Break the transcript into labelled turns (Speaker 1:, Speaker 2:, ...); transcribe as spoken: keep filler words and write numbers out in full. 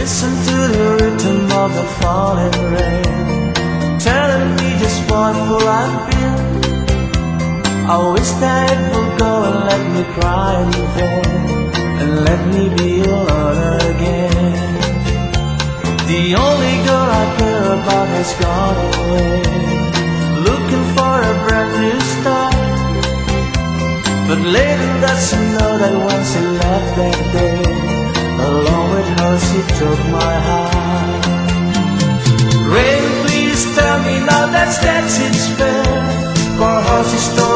Speaker 1: listen to the rhythm of the falling rain, telling me just what fool I've been. I wish that it would go and let me cry in vain, and let me be alone again. The only girl I care about has gone away, looking for a brand new start. But little does she know that when she left that day, along with her she took my heart. Rain, please tell me now that's that's it's fair, for her she stole